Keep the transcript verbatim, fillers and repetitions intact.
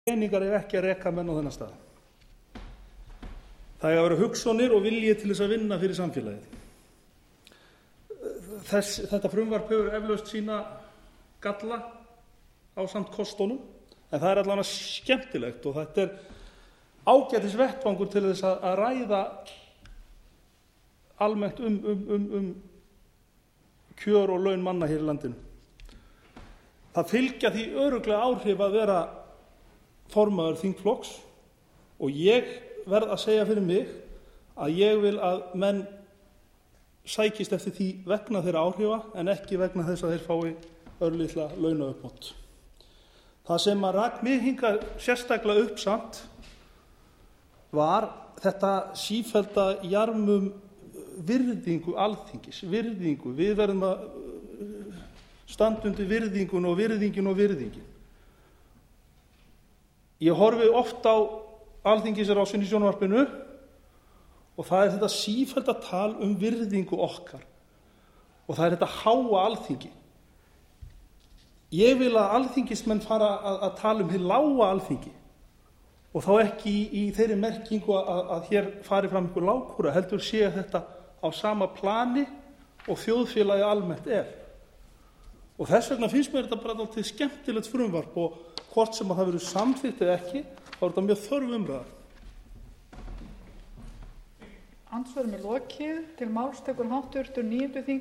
peningar ef ekki að reka menn á þennan stað. Það eiga að vera hugsjónir og vilji til þess að vinna fyrir samfélagið. Þess, þetta frumvarp hefur eflaust sína galla ásamt kostunum, en það er allavega skemmtilegt og þetta er ágætis vettvangur til þess að, að ræða almennt um, um, um, um kjör og laun manna hér í landinu. Það fylgja því örugglega áhrif að vera formaður þingflokks og ég verð að segja fyrir mig að ég vil að menn sækist eftir því vegna þeirra áhrifa en ekki vegna þess að þeir fái örlitla launauppbót. Það sem að rak mig hingað sérstaklega upp samt var þetta sífellda jarmum virðingu Alþingis, virðingu. Við verðum að standa undir virðingun og virðingin og virðingin. Ég horfi oft á Alþingisrásin í sjónvarpinu og það er þetta sífellda tal um virðingu okkar og það er þetta háa Alþingi. Ég vil að alþingismenn fara að, að tala um hið lága Alþingi og þá ekki í, í þeirri merkingu að, að hér fari fram einhver lágkúra, heldur sé þetta á sama plani og þjóðfélagi almennt er. Og þess vegna finnst mér þetta bara alltaf skemmtilegt frumvarp og hvort sem að það verður samþykkt eða ekki, þá er þetta mjög þörf umræða. Andsvörum er lokið. Til máls tekur háttvirtur níundi þingmaður